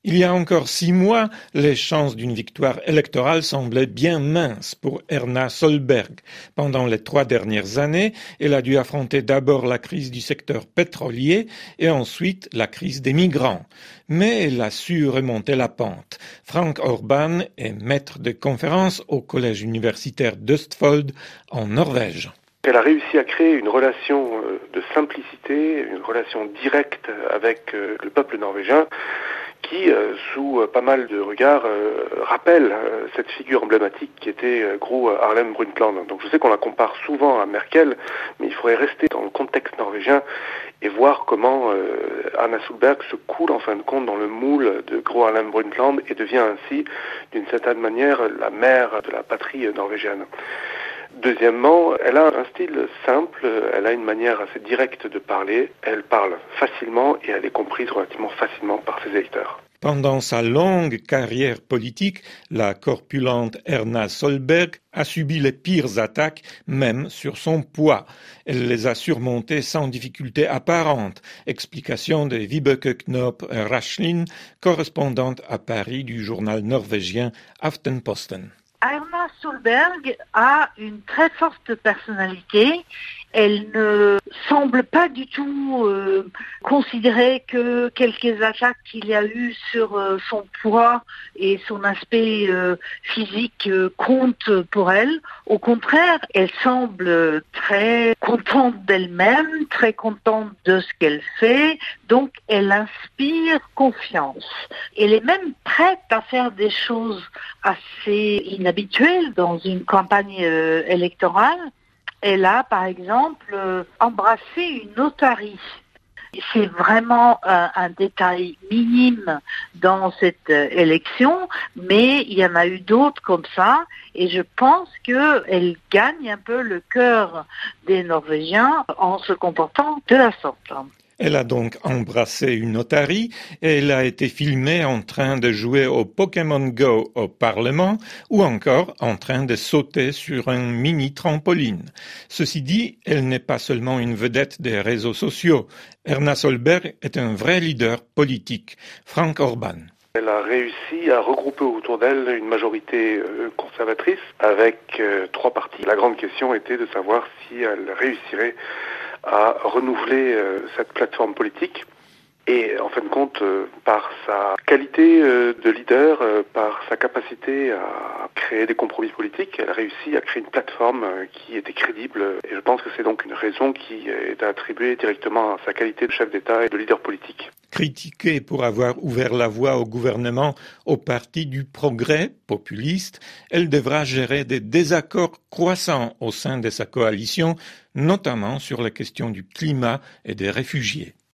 Il y a encore 6 mois, les chances d'une victoire électorale semblaient bien minces pour Erna Solberg. Pendant les 3 dernières années, elle a dû affronter d'abord la crise du secteur pétrolier et ensuite la crise des migrants. Mais elle a su remonter la pente. Frank Orban est maître de conférences au collège universitaire d'Østfold en Norvège. Elle a réussi à créer une relation de simplicité, une relation directe avec le peuple norvégien qui, sous pas mal de regards, rappelle cette figure emblématique qui était Gro Harlem Brundtland. Donc je sais qu'on la compare souvent à Merkel, mais il faudrait rester dans le contexte norvégien et voir comment Erna Solberg se coule en fin de compte dans le moule de Gro Harlem Brundtland et devient ainsi, d'une certaine manière, la mère de la patrie norvégienne. Deuxièmement, elle a un style simple, elle a une manière assez directe de parler, elle parle facilement et elle est comprise relativement facilement par ses électeurs. Pendant sa longue carrière politique, la corpulente Erna Solberg a subi les pires attaques, même sur son poids. Elle les a surmontées sans difficulté apparente. Explication de Vibeke Knoop Rachlin, correspondante à Paris du journal norvégien Aftenposten. Erna Solberg a une très forte personnalité. Elle ne semble pas du tout considérer que quelques attaques qu'il y a eu sur son poids et son aspect physique comptent pour elle. Au contraire, elle semble très contente d'elle-même, très contente de ce qu'elle fait. Donc, elle inspire confiance. Elle est même prête à faire des choses assez inhabituelles dans une campagne électorale. Elle a, par exemple, embrassé une otarie. C'est vraiment un détail minime dans cette élection, mais il y en a eu d'autres comme ça, et je pense qu'elle gagne un peu le cœur des Norvégiens en se comportant de la sorte. Elle a donc embrassé une otarie et elle a été filmée en train de jouer au Pokémon Go au Parlement ou encore en train de sauter sur un mini trampoline. Ceci dit, elle n'est pas seulement une vedette des réseaux sociaux. Erna Solberg est un vrai leader politique. Frank Orban. Elle a réussi à regrouper autour d'elle une majorité conservatrice avec 3 partis. La grande question était de savoir si elle réussirait à renouveler cette plateforme politique et en fin de compte par sa qualité de leader, par sa capacité à créer des compromis politiques, elle a réussi à créer une plateforme qui était crédible et je pense que c'est donc une raison qui est attribuée directement à sa qualité de chef d'État et de leader politique. Critiquée pour avoir ouvert la voie au gouvernement au parti du progrès populiste, elle devra gérer des désaccords croissants au sein de sa coalition, notamment sur la question du climat et des réfugiés.